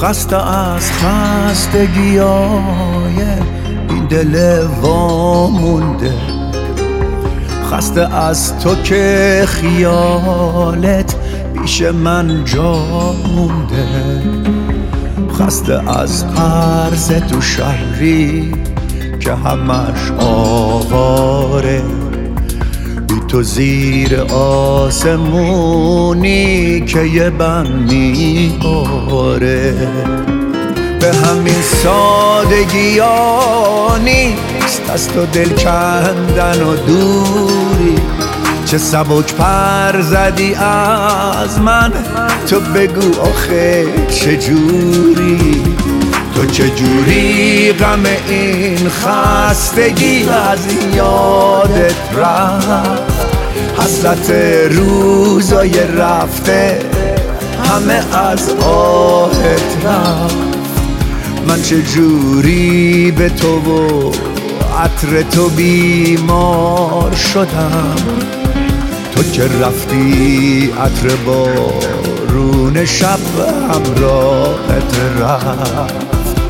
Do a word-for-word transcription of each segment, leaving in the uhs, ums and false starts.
خسته از خستگیای این دل وامونده، خسته از تو که خیالت پیش من جا مونده، خسته از عرض تو شهری که همش آواره، بی تو زیر آسمونی که یه بند میباره. به همین سادگی ها نیست از تو دل کندن و دوری، چه سبک پر زدی از من، تو بگو آخه چجوری، تو چجوری غم این خستگی از یادت رفت، حسرت روزای رفته همه از آهت رفت. من چجوری به تو و عطر تو بیمار شدم، تو که رفتی عطر بارون شب همراهت رفت.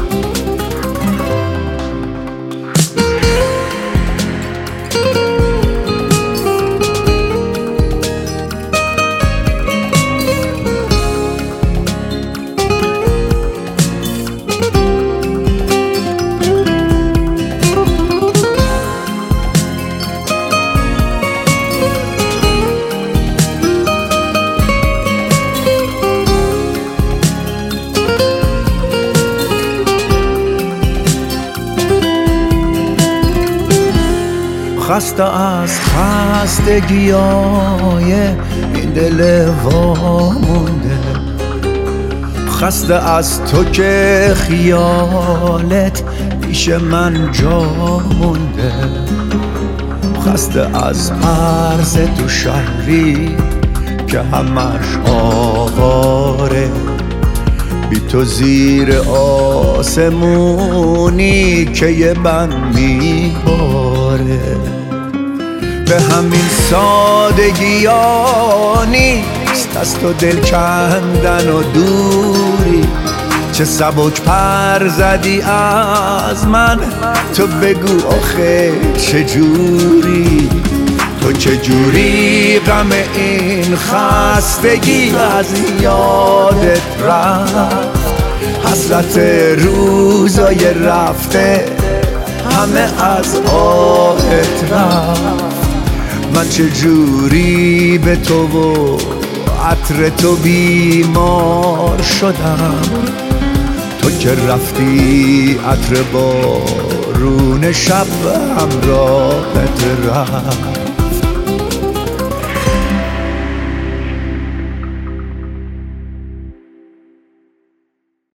خسته از خستگیای این دل وامونده، خسته از تو که خیالت پیش من جا مونده، خسته از عرض تو شهری که همش آواره، بی تو زیر آسمونی که یه بند میباره. به همین سادگی ها نیست از تو دل کندن و دوری، چه سبک پر زدی از من، تو بگو آخه چجوری، تو چجوری غم این خستگی از یادت رفت، حسرت روزای رفته همه از آهت رفت. من چجوری به تو و عطر تو بیمار شدم، تو که رفتی عطر بارون شب همراهت رفت.